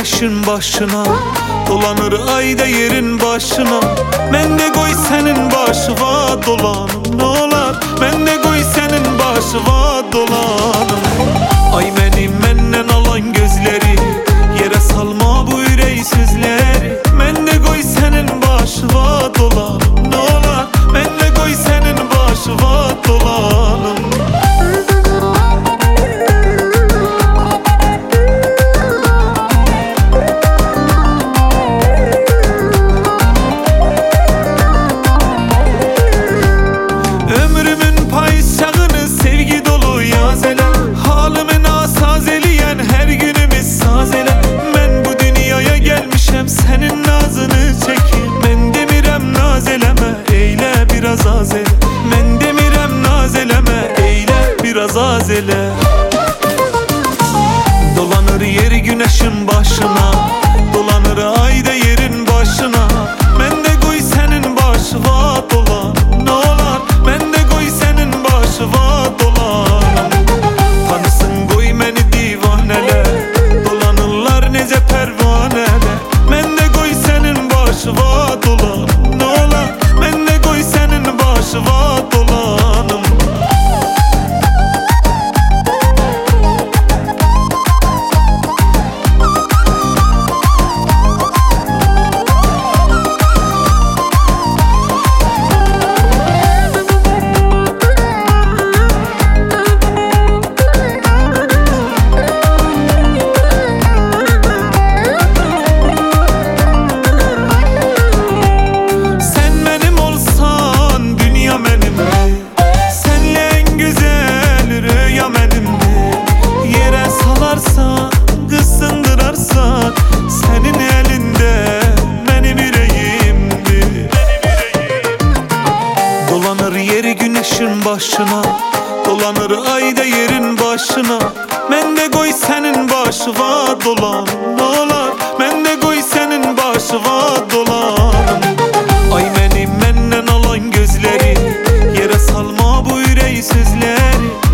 güneşin başına, dolanır ayda yerin başına. Men de koy senin başıva dolanım, ne olar? Men de koy senin başıva dolanım. Ay benim menden alan gözleri, yere salma bu yüreği sözleri. Men de koy senin başıva dolanım, ne olar? Men de koy senin başıva dolanım. Ömrümün payçağını sevgi dolu yaz ele, halımın asaz eleyen her günümüz saz ele. Men bu dünyaya gelmişem senin nazını çekeyim. Men demirem naz eleme, eyle biraz az ele. Men demirem naz eleme, eyle biraz az ele. Dolanır yeri güneşin başına, dolanır ayda yerin başına. Men de koy senin başıva dolan, ne olar? Men de koy senin başıva dolan. Tanısın koy meni divaneler, dolanırlar nece pervaneler. Men de koy senin başıva dolan, ne olar? Men de koy senin başıva dolanım. Kısındırarsan senin elinde benim yüreğimdi. Dolanır yeri güneşin başına, dolanır ayda yerin başına. Men de koy senin başıva dolan, ne olar? Men de koy senin başıva dolan. Ay benim menden alan gözleri, yere salma bu yüreği sözleri.